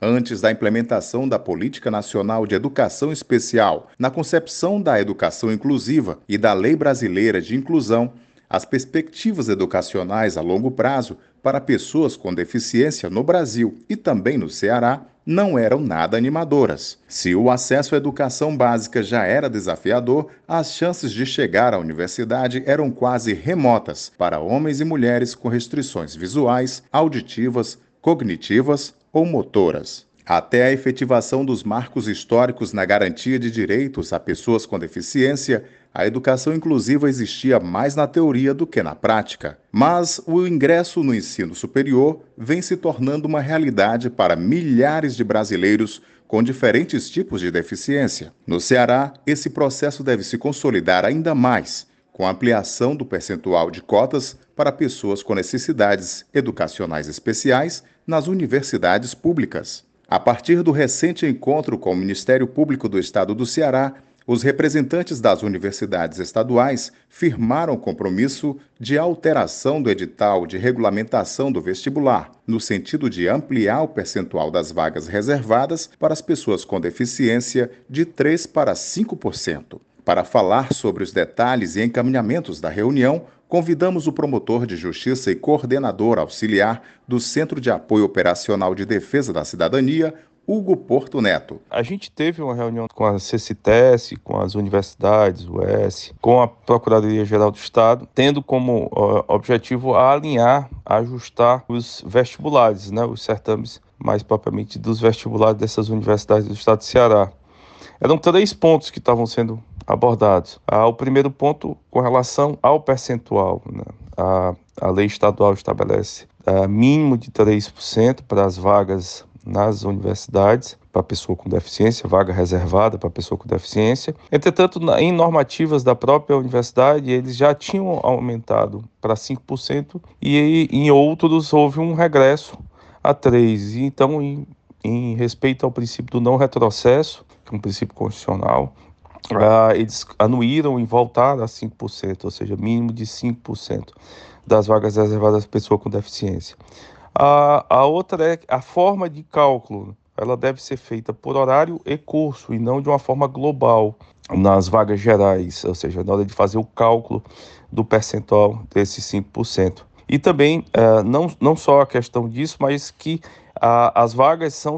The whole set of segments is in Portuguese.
Antes da implementação da Política Nacional de Educação Especial, na concepção da educação inclusiva e da Lei Brasileira de Inclusão, as perspectivas educacionais a longo prazo para pessoas com deficiência no Brasil e também no Ceará não eram nada animadoras. Se o acesso à educação básica já era desafiador, as chances de chegar à universidade eram quase remotas para homens e mulheres com restrições visuais, auditivas, cognitivas ou motoras. Até a efetivação dos marcos históricos na garantia de direitos a pessoas com deficiência, a educação inclusiva existia mais na teoria do que na prática. Mas o ingresso no ensino superior vem se tornando uma realidade para milhares de brasileiros com diferentes tipos de deficiência. No Ceará, esse processo deve se consolidar ainda mais, com a ampliação do percentual de cotas para pessoas com necessidades educacionais especiais nas universidades públicas. A partir do recente encontro com o Ministério Público do Estado do Ceará, os representantes das universidades estaduais firmaram compromisso de alteração do edital de regulamentação do vestibular, no sentido de ampliar o percentual das vagas reservadas para as pessoas com deficiência de 3% para 5%. Para falar sobre os detalhes e encaminhamentos da reunião, convidamos o promotor de justiça e coordenador auxiliar do Centro de Apoio Operacional de Defesa da Cidadania, Hugo Porto Neto. A gente teve uma reunião com a CCTS, com as universidades, o UES, com a Procuradoria-Geral do Estado, tendo como objetivo alinhar, ajustar os vestibulares, os certames mais propriamente dos vestibulares dessas universidades do Estado do Ceará. Eram 3 pontos que estavam sendo abordados. O primeiro ponto com relação ao percentual. A lei estadual estabelece mínimo de 3% para as vagas nas universidades, para pessoa com deficiência, vaga reservada para pessoa com deficiência. Entretanto, em normativas da própria universidade, eles já tinham aumentado para 5% e em outros houve um regresso a 3%. Então, em respeito ao princípio do não retrocesso, que é um princípio constitucional, eles anuíram e voltaram a 5%, ou seja, mínimo de 5% das vagas reservadas à pessoa com deficiência. A outra é a forma de cálculo. Ela deve ser feita por horário e curso, e não de uma forma global nas vagas gerais, ou seja, na hora de fazer o cálculo do percentual desses 5%. E também, não só a questão disso, mas que as vagas são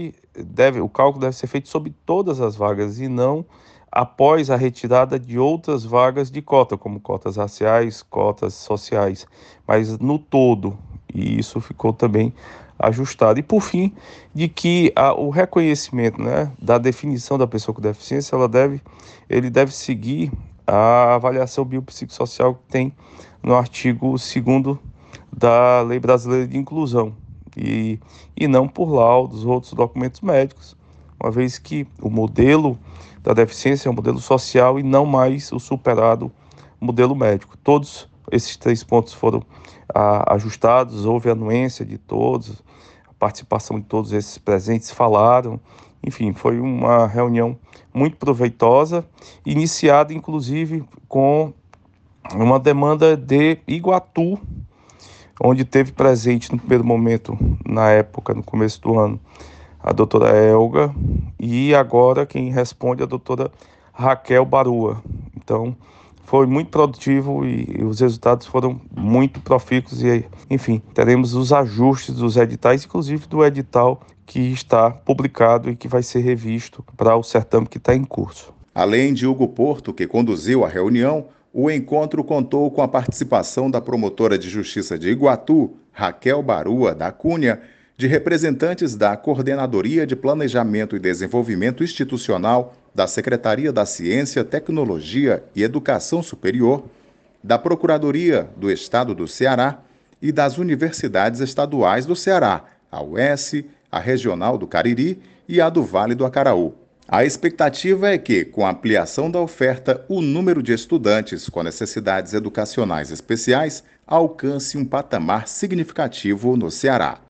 o cálculo deve ser feito sobre todas as vagas e não após a retirada de outras vagas de cota, como cotas raciais, cotas sociais, mas no todo, e isso ficou também ajustado. E por fim, de que o reconhecimento da definição da pessoa com deficiência, ele deve seguir a avaliação biopsicossocial que tem no artigo 2º da Lei Brasileira de Inclusão, e não por laudos ou outros documentos médicos, uma vez que o modelo da deficiência é um modelo social e não mais o superado modelo médico. Todos esses 3 pontos foram ajustados, houve anuência de todos, a participação de todos esses presentes falaram. Enfim, foi uma reunião muito proveitosa, iniciada inclusive com uma demanda de Iguatu, onde teve presente no primeiro momento, na época, no começo do ano, a doutora Elga, e agora quem responde é a doutora Raquel Barua. Então, foi muito produtivo e os resultados foram muito profícuos e, enfim, teremos os ajustes dos editais, inclusive do edital que está publicado e que vai ser revisto para o certame que está em curso. Além de Hugo Porto, que conduziu a reunião, o encontro contou com a participação da promotora de justiça de Iguatu, Raquel Barua da Cunha, de representantes da Coordenadoria de Planejamento e Desenvolvimento Institucional da Secretaria da Ciência, Tecnologia e Educação Superior, da Procuradoria do Estado do Ceará e das Universidades Estaduais do Ceará, a UES, a Regional do Cariri e a do Vale do Acaraú. A expectativa é que, com a ampliação da oferta, o número de estudantes com necessidades educacionais especiais alcance um patamar significativo no Ceará.